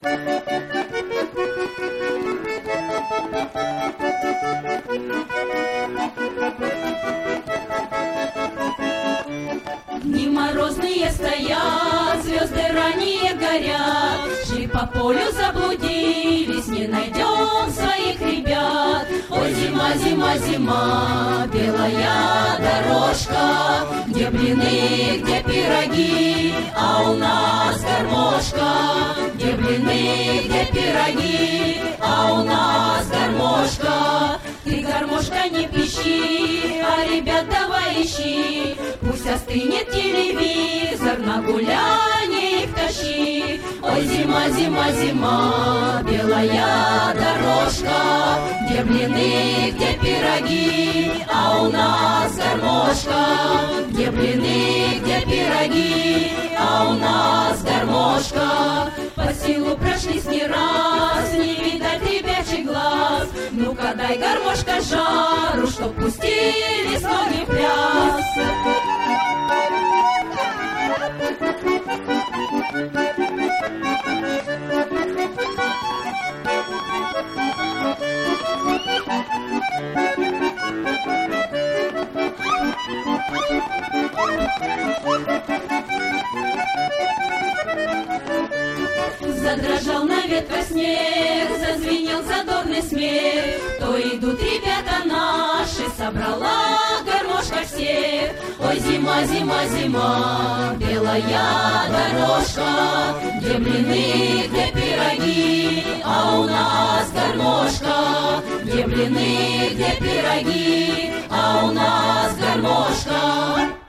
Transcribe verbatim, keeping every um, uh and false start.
Дни морозные стоят, звезды ранее горят. Шли по полю, заблудились, не найдем своих ребят. Ой, зима, зима, зима, белая дорожка, где блины, где пироги, а у нас гармошка. Где блины, где пироги, а у нас гармошка. Ты, гармошка, не пищи, а ребят давай ищи. Пусть остынет телевизор, на гулянье их тащи. Ой, зима, зима, зима, белая дорожка, где блины, где пироги, а у нас гармошка. Где блины, где пироги, а у нас гармошка. По силу прошлись не раз, не видать ребячий глаз. Ну-ка дай, гармошка, жару, чтоб пустили с ноги в пляс. Задрожал на ветках снег, зазвенел задорный смех. То идут ребята наши, собрала гармошка всех. Ой, зима, зима, зима, белая дорожка, где блины, где пироги, а у нас гармошка. Где блины, где пироги, а у нас гармошка.